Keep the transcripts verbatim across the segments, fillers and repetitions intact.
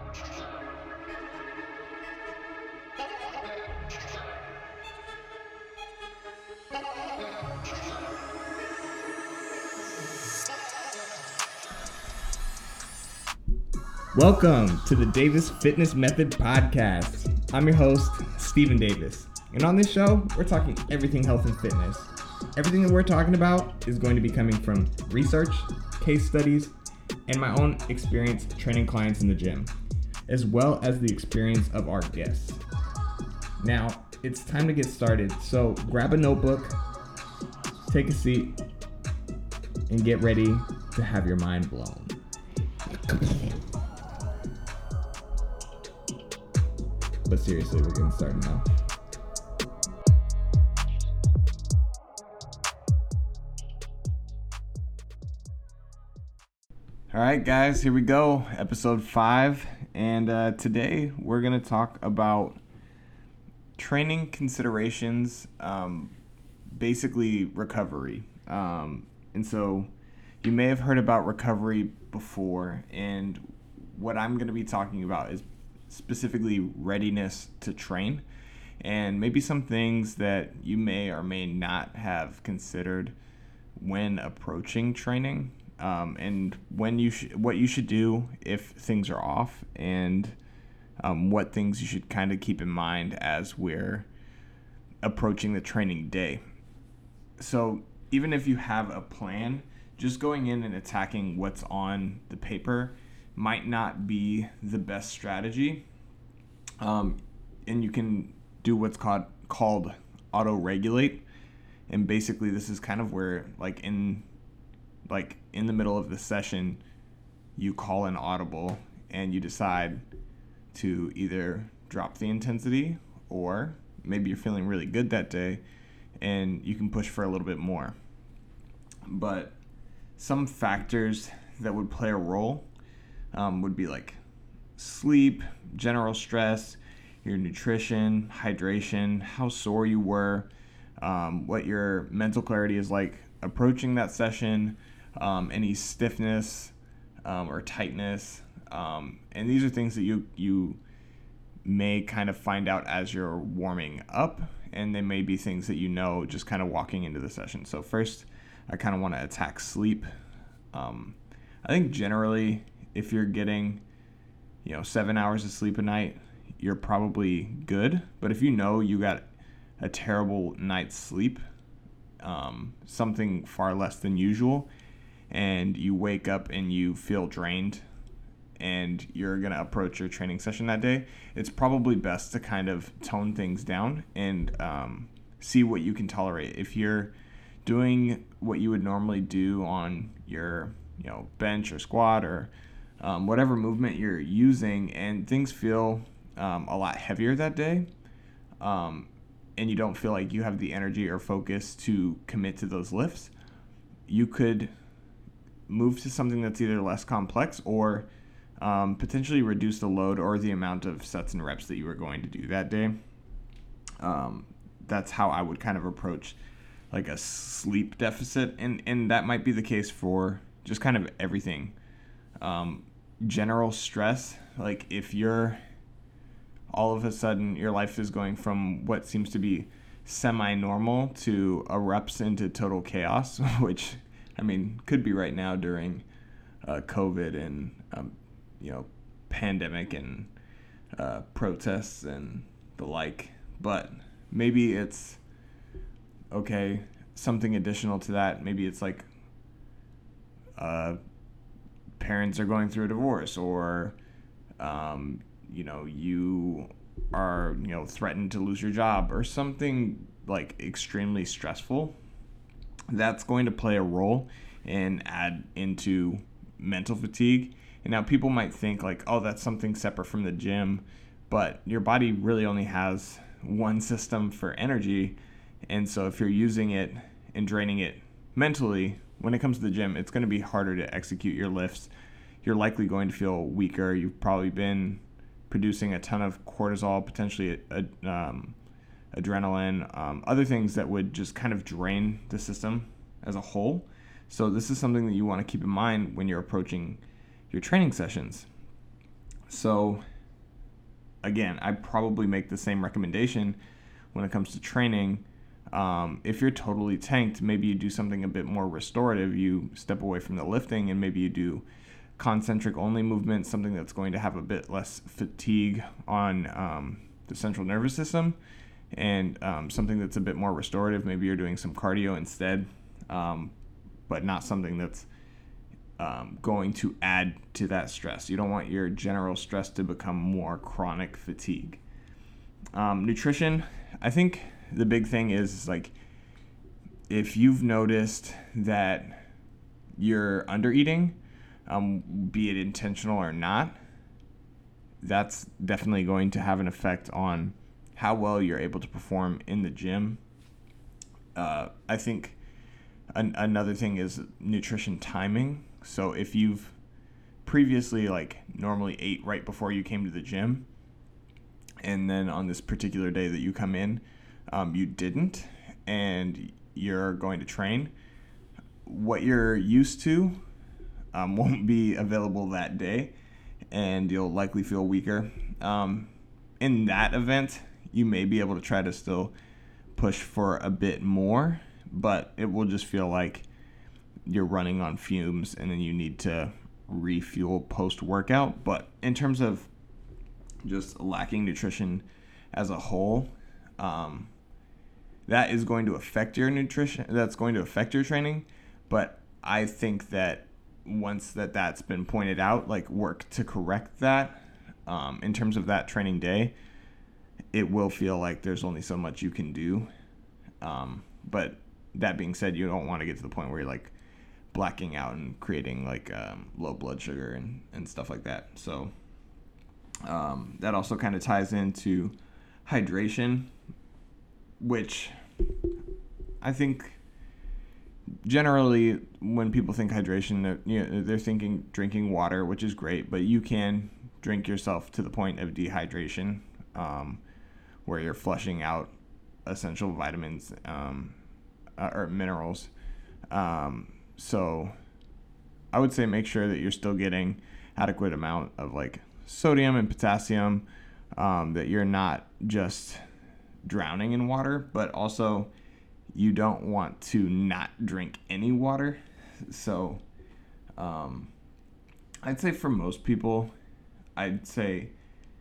Welcome to the Davis Fitness Method Podcast. I'm your host, Stephen Davis. And on this show, we're talking everything health and fitness. Everything that we're talking about is going to be coming from research, case studies, and my own experience training clients in the gym, as well as the experience of our guests. Now, it's time to get started. So grab a notebook, take a seat, and get ready to have your mind blown. But seriously, we're getting started now. All right, guys, here we go. Episode five. And uh, today we're going to talk about training considerations, um, basically recovery. Um, and so you may have heard about recovery before. And what I'm going to be talking about is specifically readiness to train, and maybe some things that you may or may not have considered when approaching training, um, and when you sh- what you should do if things are off, and um, what things you should kind of keep in mind as we're approaching the training day. So even if you have a plan, just going in and attacking what's on the paper might not be the best strategy, um, and you can do what's called called auto-regulate, and basically this is kind of where like in like in the middle of the session you call an audible and you decide to either drop the intensity, or maybe you're feeling really good that day and you can push for a little bit more. But some factors that would play a role Um, would be like sleep, general stress, your nutrition, hydration, how sore you were, um, what your mental clarity is like approaching that session, um, any stiffness um, or tightness. Um, and these are things that you, you may kind of find out as you're warming up, and they may be things that you know just kind of walking into the session. So first, I kind of want to attack sleep. Um, I think generally, if you're getting, you know, seven hours of sleep a night, you're probably good. But if you know you got a terrible night's sleep, um, something far less than usual, and you wake up and you feel drained and you're going to approach your training session that day, it's probably best to kind of tone things down and um, see what you can tolerate. If you're doing what you would normally do on your, you know, bench or squat or Um, whatever movement you're using, and things feel um, a lot heavier that day, um, and you don't feel like you have the energy or focus to commit to those lifts, you could move to something that's either less complex or um, potentially reduce the load or the amount of sets and reps that you were going to do that day. Um, that's how I would kind of approach like a sleep deficit, and, and that might be the case for just kind of everything. Um, general stress, like if you're all of a sudden your life is going from what seems to be semi-normal to erupts into total chaos, which I mean could be right now during uh, COVID and um, you know pandemic and uh, protests and the like, but maybe it's okay something additional to that. Maybe it's like uh parents are going through a divorce, or um, you know you are you know threatened to lose your job, or something like extremely stressful. That's going to play a role and add into mental fatigue. And now people might think like, oh, that's something separate from the gym, but your body really only has one system for energy, and so if you're using it and draining it mentally, when it comes to the gym, it's going to be harder to execute your lifts. You're likely going to feel weaker. You've probably been producing a ton of cortisol, potentially a, um, adrenaline, um, other things that would just kind of drain the system as a whole. So this is something that you want to keep in mind when you're approaching your training sessions. So again, I probably make the same recommendation when it comes to training. Um, if you're totally tanked, maybe you do something a bit more restorative. You step away from the lifting and maybe you do concentric only movements, something that's going to have a bit less fatigue on um, the central nervous system, and um, something that's a bit more restorative. Maybe you're doing some cardio instead, um, but not something that's um, going to add to that stress. You don't want your general stress to become more chronic fatigue. Um, nutrition, I think the big thing is like if you've noticed that you're under eating, um, be it intentional or not, that's definitely going to have an effect on how well you're able to perform in the gym. Uh, I think an- another thing is nutrition timing. So if you've previously like normally ate right before you came to the gym, and then on this particular day that you come in, um, you didn't, and you're going to train, what you're used to um, won't be available that day, and you'll likely feel weaker. Um, in that event, you may be able to try to still push for a bit more, but it will just feel like you're running on fumes and then you need to refuel post-workout. But in terms of just lacking nutrition as a whole, um, that is going to affect your nutrition. That's going to affect your training. But I think that once that that's been pointed out, like work to correct that um, in terms of that training day, it will feel like there's only so much you can do. Um, but that being said, you don't want to get to the point where you're like blacking out and creating like um, low blood sugar and, and stuff like that. So um, that also kind of ties into hydration, which I think generally when people think hydration, they're, you know, they're thinking drinking water, which is great, but you can drink yourself to the point of dehydration, um, where you're flushing out essential vitamins um, uh, or minerals. Um, so I would say make sure that you're still getting adequate amount of like sodium and potassium, um, that you're not just drowning in water, but also you don't want to not drink any water. So um, I'd say for most people, I'd say,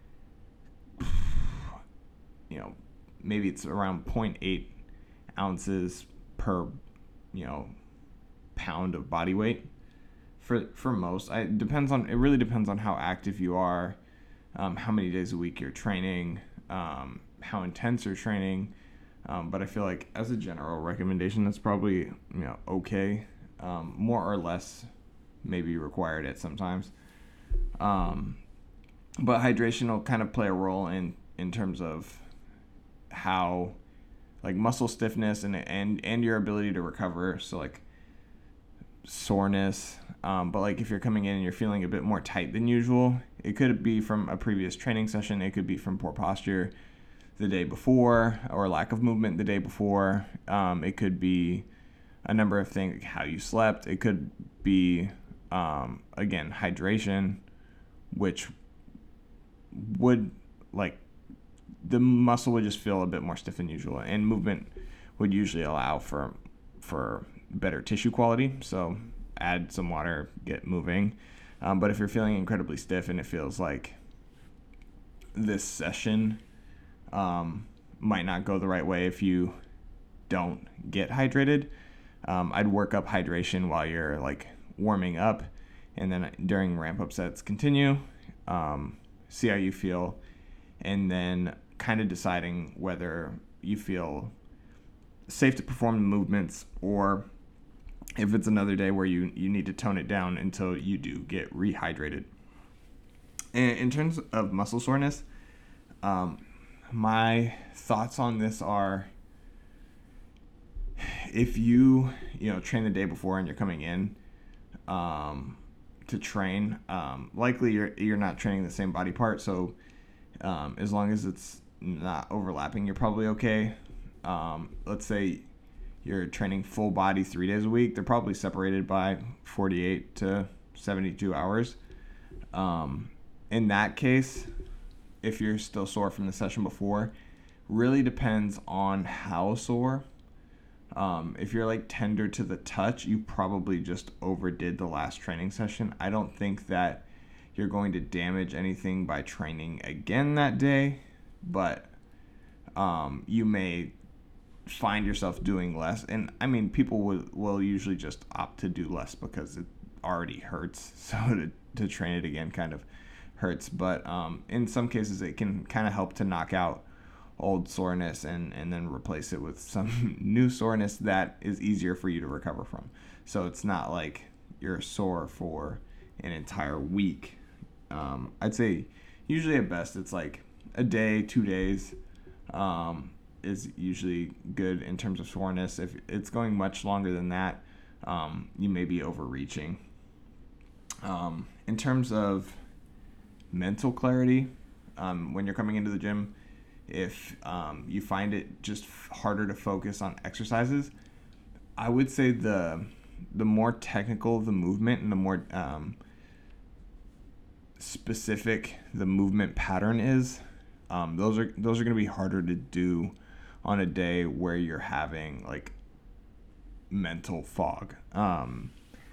you know, maybe it's around zero point eight ounces per, you know, pound of body weight. For for most, I, it depends on, it really depends on how active you are, um, how many days a week you're training, um, how intense you're training. Um, but I feel like as a general recommendation, that's probably, you know, okay. Um, more or less may be required at sometimes. Um, but hydration will kind of play a role in, in terms of how, like muscle stiffness and, and, and your ability to recover. So like soreness. Um, but like if you're coming in and you're feeling a bit more tight than usual, it could be from a previous training session. It could be from poor posture the day before or lack of movement the day before. Um, it could be a number of things, like how you slept. It could be, um, again, hydration, which would like the muscle would just feel a bit more stiff than usual, and movement would usually allow for for better tissue quality. So add some water, get moving. Um, but if you're feeling incredibly stiff and it feels like this session um, might not go the right way if you don't get hydrated, um, I'd work up hydration while you're like warming up, and then during ramp up sets continue, um, see how you feel, and then kind of deciding whether you feel safe to perform the movements or if it's another day where you, you need to tone it down until you do get rehydrated. And in terms of muscle soreness, um, my thoughts on this are, if you, you know, train the day before and you're coming in um, to train, um, likely you're you're not training the same body part. So um, as long as it's not overlapping, you're probably okay. Um, let's say you're training full body three days a week. They're probably separated by forty-eight to seventy-two hours. Um, in that case, if you're still sore from the session before, really depends on how sore. Um, if you're like tender to the touch, you probably just overdid the last training session. I don't think that you're going to damage anything by training again that day, but um, you may find yourself doing less. And I mean, people will, will usually just opt to do less because it already hurts. So to, to train it again kind of hurts. But um, in some cases, it can kind of help to knock out old soreness and, and then replace it with some new soreness that is easier for you to recover from. So it's not like you're sore for an entire week. Um, I'd say usually at best it's like a day, two days um, is usually good in terms of soreness. If it's going much longer than that, um, you may be overreaching. Um, in terms of mental clarity, um, when you're coming into the gym, if um, you find it just harder to focus on exercises, I would say the the more technical the movement and the more um, specific the movement pattern is, um, those are those are going to be harder to do on a day where you're having like mental fog. Um,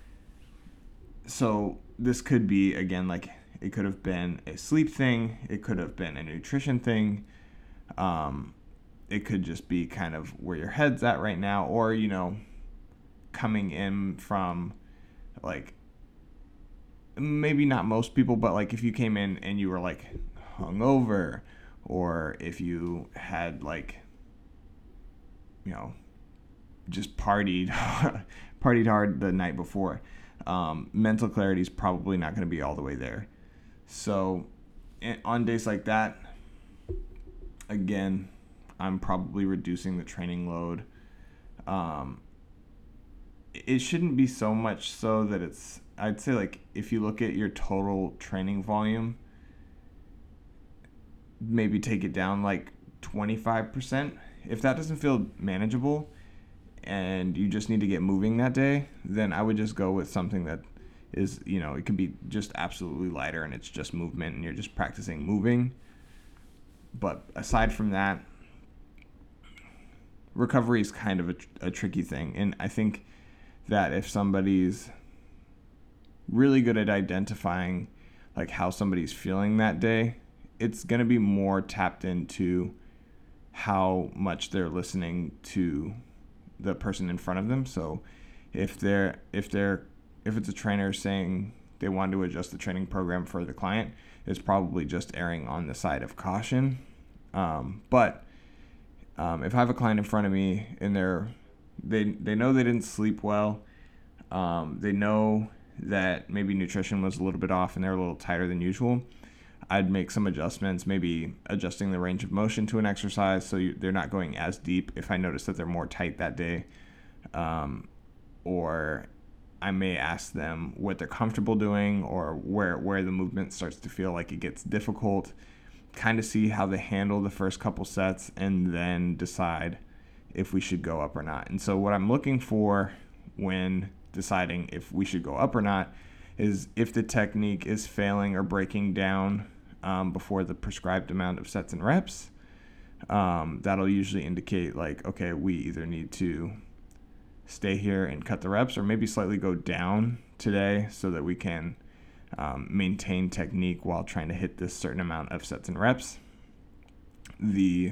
so this could be, again, like it could have been a sleep thing, it could have been a nutrition thing. Um, it could just be kind of where your head's at right now, or, you know, coming in from like, maybe not most people, but like if you came in and you were like hungover, or if you had like, you know, just partied, partied hard the night before, um, mental clarity is probably not going to be all the way there. So on days like that, again, I'm probably reducing the training load. Um, it shouldn't be so much so that it's, I'd say like if you look at your total training volume, maybe take it down like twenty-five percent. If that doesn't feel manageable and you just need to get moving that day, then I would just go with something that is, you know, it can be just absolutely lighter and it's just movement and you're just practicing moving. But aside from that, recovery is kind of a, a tricky thing. And I think that if somebody's really good at identifying like how somebody's feeling that day, it's going to be more tapped into how much they're listening to the person in front of them. So if they're if they're if it's a trainer saying they want to adjust the training program for the client, it's probably just erring on the side of caution. Um, but um, if I have a client in front of me and they're they they know they didn't sleep well, um, they know that maybe nutrition was a little bit off and they're a little tighter than usual, I'd make some adjustments, maybe adjusting the range of motion to an exercise so you, they're not going as deep if I notice that they're more tight that day. Um, or I may ask them what they're comfortable doing or where where the movement starts to feel like it gets difficult, kind of see how they handle the first couple sets and then decide if we should go up or not. And so what I'm looking for when deciding if we should go up or not is if the technique is failing or breaking down um, before the prescribed amount of sets and reps. Um, that'll usually indicate like, okay, we either need to stay here and cut the reps or maybe slightly go down today so that we can um, maintain technique while trying to hit this certain amount of sets and reps. The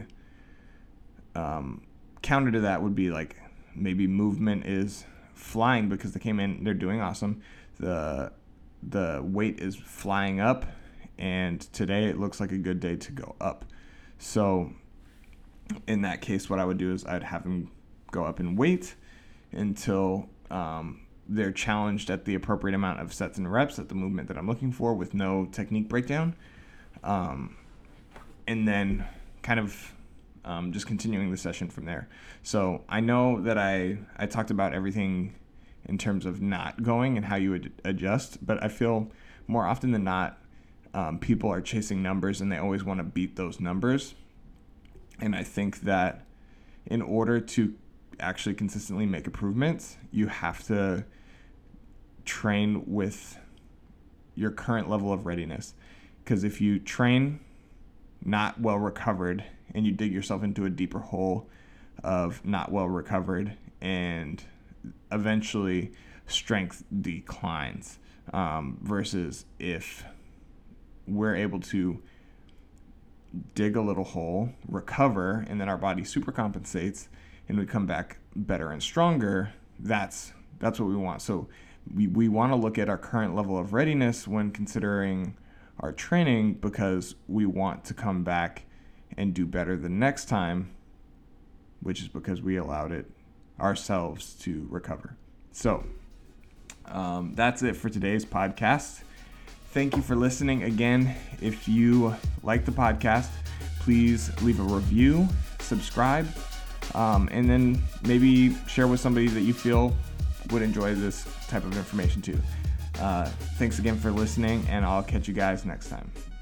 um, counter to that would be like maybe movement is flying because they came in, they're doing awesome. The the weight is flying up, and today it looks like a good day to go up. So in that case, what I would do is I'd have them go up in weight until um, they're challenged at the appropriate amount of sets and reps at the movement that I'm looking for with no technique breakdown. Um, and then kind of um, just continuing the session from there. So I know that I, I talked about everything in terms of not going and how you would adjust, but I feel more often than not, um, people are chasing numbers and they always want to beat those numbers. And I think that in order to actually consistently make improvements, you have to train with your current level of readiness. Because if you train not well recovered and you dig yourself into a deeper hole of not well recovered, and eventually strength declines, um, versus if we're able to dig a little hole, recover, and then our body super compensates and we come back better and stronger, that's that's what we want. So we, we want to look at our current level of readiness when considering our training, because we want to come back and do better the next time, which is because we allowed it ourselves to recover. So um, that's it for today's podcast. Thank you for listening. Again, if you like the podcast, please leave a review, subscribe, um, and then maybe share with somebody that you feel would enjoy this type of information too. Uh, thanks again for listening, and I'll catch you guys next time.